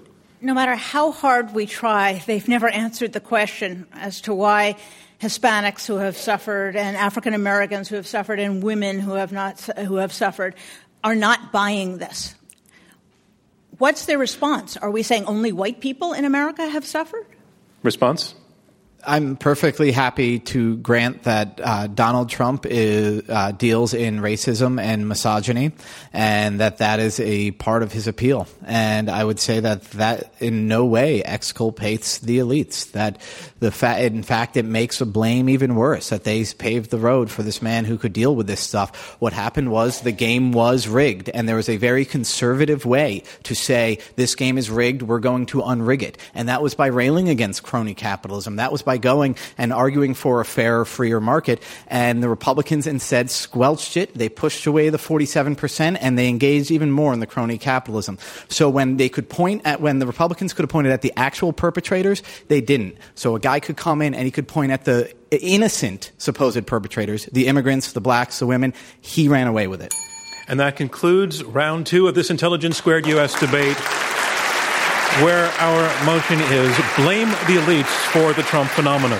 [SPEAKER 5] no matter how hard we try, they've never answered the question as to why Hispanics who have suffered and African Americans who have suffered and women who have not who have suffered are not buying this. What's their response? Are we saying only white people in America have suffered?
[SPEAKER 2] Response?
[SPEAKER 3] I'm perfectly happy to grant that uh, Donald Trump is, uh, deals in racism and misogyny, and that that is a part of his appeal. And I would say that that in no way exculpates the elites. That the fa- in fact, it makes a blame even worse. That they paved the road for this man who could deal with this stuff. What happened was the game was rigged, and there was a very conservative way to say this game is rigged. We're going to unrig it, and that was by railing against crony capitalism. That was by going and arguing for a fairer, freer market. And the Republicans instead squelched it. They pushed away the forty-seven percent, and they engaged even more in the crony capitalism. So when they could point at, when the Republicans could have pointed at the actual perpetrators, they didn't. So a guy could come in and he could point at the innocent supposed perpetrators, the immigrants, the blacks, the women. He ran away with it.
[SPEAKER 2] And that concludes round two of this Intelligence Squared U S debate, where our motion is blame the elites for the Trump phenomenon.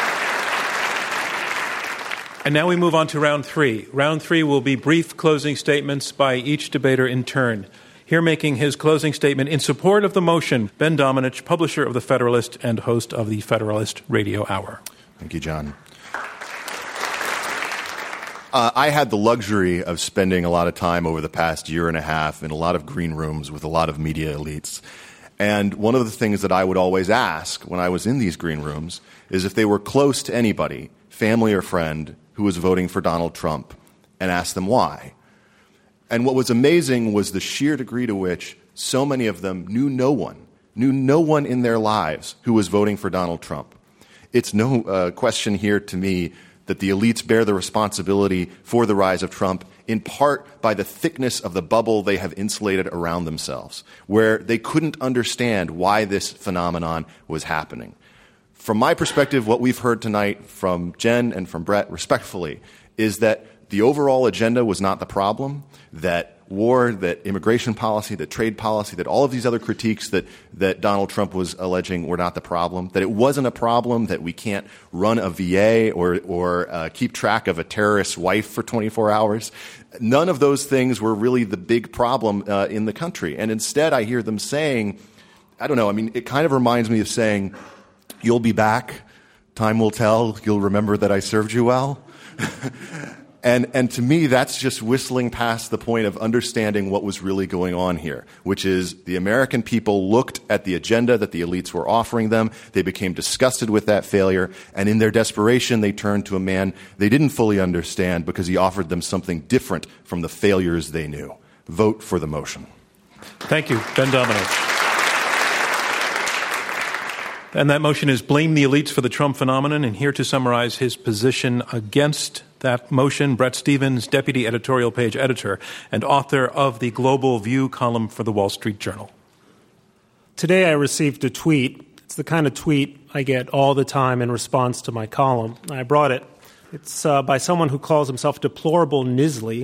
[SPEAKER 2] And now we move on to round three. Round three will be brief closing statements by each debater in turn. Here making his closing statement in support of the motion, Ben Domenech, publisher of The Federalist and host of the Federalist Radio Hour.
[SPEAKER 4] Thank you, John. Uh, I had the luxury of spending a lot of time over the past year and a half in a lot of green rooms with a lot of media elites. And one of the things that I would always ask when I was in these green rooms is if they were close to anybody, family or friend, who was voting for Donald Trump, and ask them why. And what was amazing was the sheer degree to which so many of them knew no one, knew no one in their lives who was voting for Donald Trump. It's no uh, question here to me that the elites bear the responsibility for the rise of Trump in part by the thickness of the bubble they have insulated around themselves, where they couldn't understand why this phenomenon was happening. From my perspective, what we've heard tonight from Jen and from Brett, respectfully, is that the overall agenda was not the problem, that war, that immigration policy, that trade policy, that all of these other critiques that, that Donald Trump was alleging were not the problem, that it wasn't a problem, that we can't run a V A or, or uh, keep track of a terrorist's wife for twenty-four hours. None of those things were really the big problem uh, in the country. And instead I hear them saying, I don't know, I mean, it kind of reminds me of saying, you'll be back, time will tell, you'll remember that I served you well. And, and to me, that's just whistling past the point of understanding what was really going on here, which is the American people looked at the agenda that the elites were offering them. They became disgusted with that failure. And in their desperation, they turned to a man they didn't fully understand because he offered them something different from the failures they knew. Vote for the motion.
[SPEAKER 2] Thank you, Ben Domenech. And that motion is blame the elites for the Trump phenomenon. And here to summarize his position against that motion, Bret Stephens, deputy editorial page editor and author of the Global View column for the Wall Street Journal.
[SPEAKER 6] Today I received a tweet. It's the kind of tweet I get all the time in response to my column. I brought it. It's uh, by someone who calls himself Deplorable Nisley.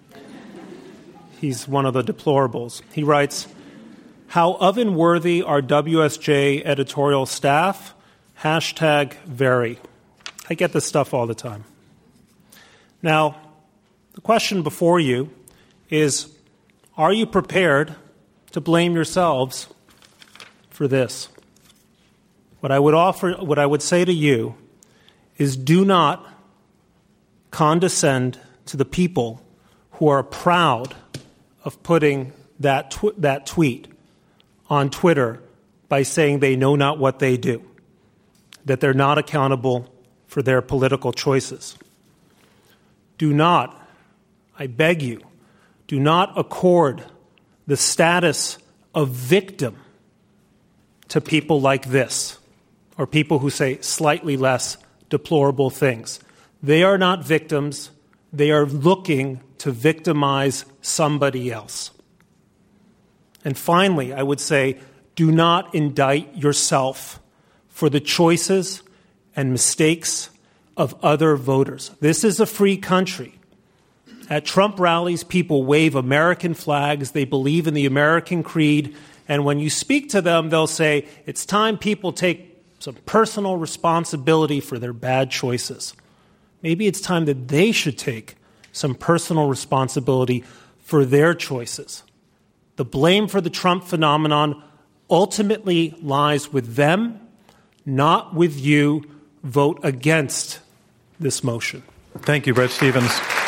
[SPEAKER 6] He's one of the deplorables. He writes, "How oven-worthy are W S J editorial staff? Hashtag very." I get this stuff all the time. Now, the question before you is, are you prepared to blame yourselves for this? What I would offer, what I would say to you is do not condescend to the people who are proud of putting that tw- that tweet on Twitter by saying they know not what they do, that they're not accountable for their political choices. Do not, I beg you, do not accord the status of victim to people like this, or people who say slightly less deplorable things. They are not victims. They are looking to victimize somebody else. And finally, I would say, do not indict yourself for the choices and mistakes of other voters. This is a free country. At Trump rallies, people wave American flags. They believe in the American creed, And when you speak to them, they'll say, it's time people take some personal responsibility for their bad choices. Maybe it's time that they should take some personal responsibility for their choices. The blame for the Trump phenomenon ultimately lies with them, not with you. Vote against this motion.
[SPEAKER 2] Thank you, Bret Stephens.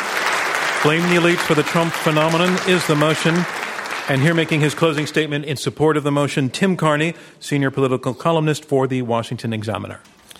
[SPEAKER 2] Blame the elites for the Trump phenomenon is the motion. And here making his closing statement in support of the motion, Tim Carney, senior political columnist for the Washington Examiner.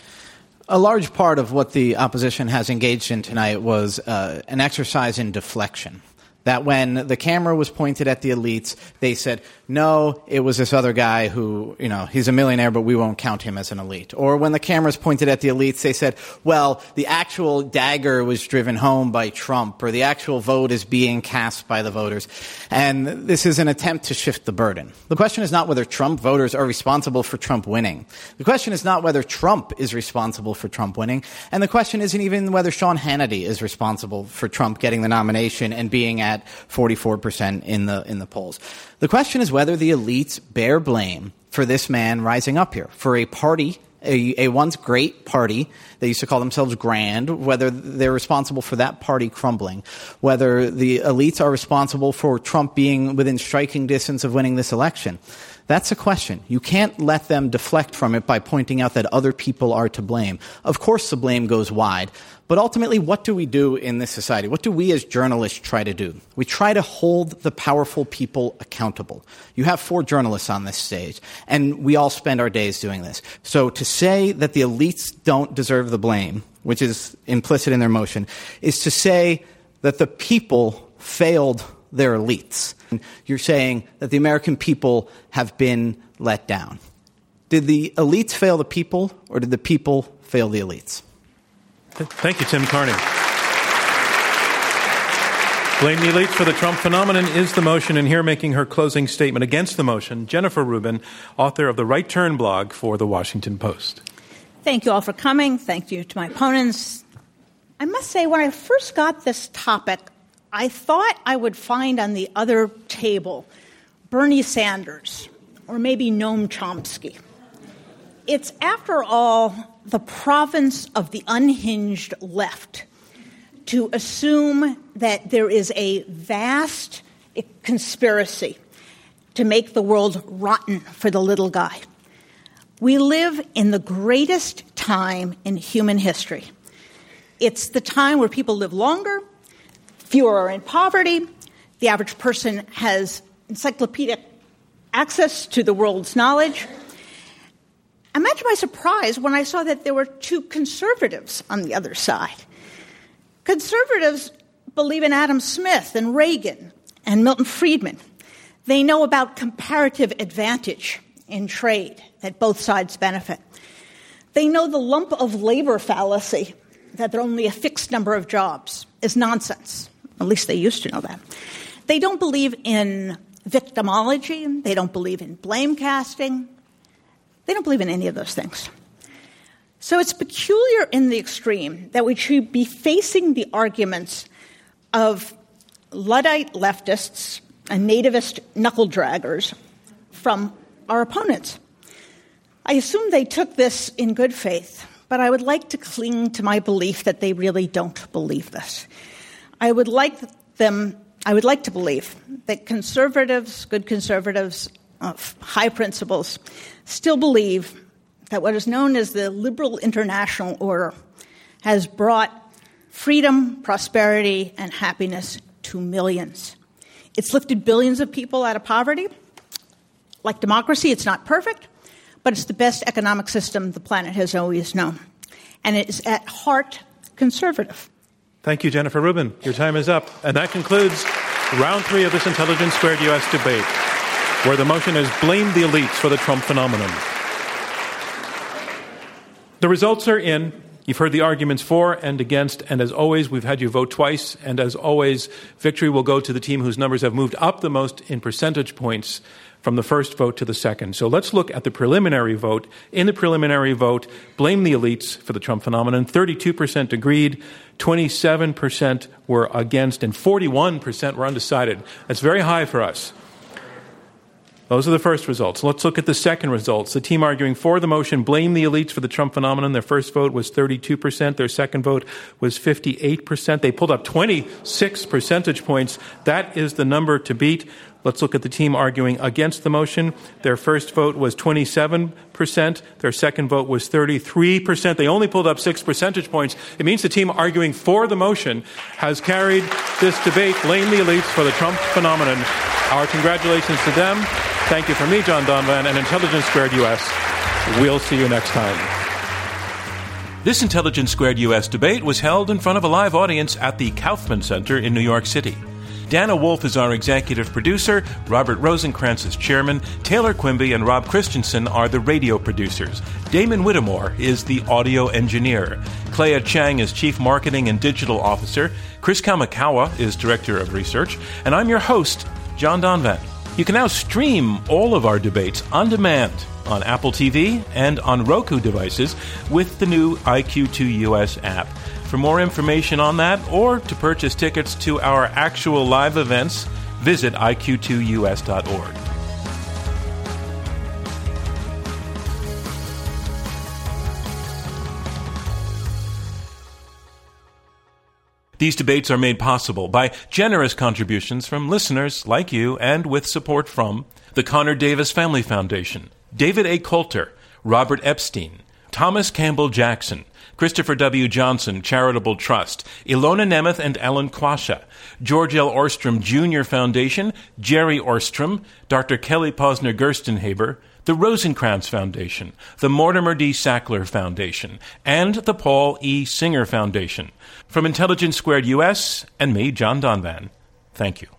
[SPEAKER 3] A large part of what the opposition has engaged in tonight was uh, an exercise in deflection. That when the camera was pointed at the elites, they said, no, it was this other guy who, you know, he's a millionaire, but we won't count him as an elite. Or when the cameras pointed at the elites, they said, well, the actual dagger was driven home by Trump, or the actual vote is being cast by the voters. And this is an attempt to shift the burden. The question is not whether Trump voters are responsible for Trump winning. The question is not whether Trump is responsible for Trump winning. And the question isn't even whether Sean Hannity is responsible for Trump getting the nomination and being at forty-four percent in the in the polls. The question is whether the elites bear blame for this man rising up here, for a party, a, a once great party. They used to call themselves grand, whether they're responsible for that party crumbling, whether the elites are responsible for Trump being within striking distance of winning this election. That's a question. You can't let them deflect from it by pointing out that other people are to blame. Of course the blame goes wide. But ultimately, what do we do in this society? What do we as journalists try to do? We try to hold the powerful people accountable. You have four journalists on this stage, and we all spend our days doing this. So to say that the elites don't deserve the blame, which is implicit in their motion, is to say that the people failed their elites. You're saying that the American people have been let down. Did the elites fail the people, or did the people fail the elites?
[SPEAKER 2] Thank you, Tim Carney. Blame the elites for the Trump phenomenon is the motion, and here making her closing statement against the motion, Jennifer Rubin, author of the Right Turn blog for The Washington Post.
[SPEAKER 5] Thank you all for coming. Thank you to my opponents. I must say, when I first got this topic, I thought I would find on the other table Bernie Sanders or maybe Noam Chomsky. It's, after all, the province of the unhinged left to assume that there is a vast conspiracy to make the world rotten for the little guy. We live in the greatest time in human history. It's the time where people live longer, fewer are in poverty, the average person has encyclopedic access to the world's knowledge. Imagine my surprise when I saw that there were two conservatives on the other side. Conservatives believe in Adam Smith and Reagan and Milton Friedman. They know about comparative advantage in trade, that both sides benefit. They know the lump of labor fallacy, that there are only a fixed number of jobs, is nonsense. At least they used to know that. They don't believe in victimology. They don't believe in blame casting. They don't believe in any of those things. So it's peculiar in the extreme that we should be facing the arguments of Luddite leftists and nativist knuckle-draggers from our opponents. I assume they took this in good faith, but I would like to cling to my belief that they really don't believe this. I would like them, I would like to believe that conservatives, good conservatives of high principles, still believe that what is known as the liberal international order has brought freedom, prosperity, and happiness to millions. It's lifted billions of people out of poverty. Like democracy, it's not perfect, but it's the best economic system the planet has always known. And it is at heart conservative.
[SPEAKER 2] Thank you, Jennifer Rubin. Your time is up. And that concludes round three of this Intelligence Squared U S debate, where the motion is blame the elites for the Trump phenomenon. The results are in. You've heard the arguments for and against, and as always, we've had you vote twice, and as always, victory will go to the team whose numbers have moved up the most in percentage points from the first vote to the second. So let's look at the preliminary vote. In the preliminary vote, blame the elites for the Trump phenomenon. thirty-two percent agreed, twenty-seven percent were against, and forty-one percent were undecided. That's very high for us. Those are the first results. Let's look at the second results. The team arguing for the motion, blame the elites for the Trump phenomenon. Their first vote was thirty-two percent. Their second vote was fifty-eight percent. They pulled up twenty-six percentage points. That is the number to beat. Let's look at the team arguing against the motion. Their first vote was twenty-seven percent. Their second vote was thirty-three percent. They only pulled up six percentage points. It means the team arguing for the motion has carried this debate, blame the elites for the Trump phenomenon. Our congratulations to them. Thank you from me, John Donvan, and Intelligence Squared U S. We'll see you next time.
[SPEAKER 12] This Intelligence Squared U S debate was held in front of a live audience at the Kaufman Center in New York City. Dana Wolf is our executive producer, Robert Rosencrantz is chairman, Taylor Quimby and Rob Christensen are the radio producers. Damon Whittemore is the audio engineer. Clea Chang is chief marketing and digital officer. Chris Kamikawa is director of research. And I'm your host, John Donvan. You can now stream all of our debates on demand on Apple T V and on Roku devices with the new I Q two U S app. For more information on that or to purchase tickets to our actual live events, visit I Q two U S dot org. These debates are made possible by generous contributions from listeners like you and with support from the Connor Davis Family Foundation, David A. Coulter, Robert Epstein, Thomas Campbell Jackson, Christopher W. Johnson Charitable Trust, Ilona Nemeth and Ellen Quasha, George L. Orstrom Junior Foundation, Jerry Orstrom, Doctor Kelly Posner Gerstenhaber, the Rosencrantz Foundation, the Mortimer D. Sackler Foundation, and the Paul E. Singer Foundation. From Intelligence Squared U S and me, John Donvan, thank you.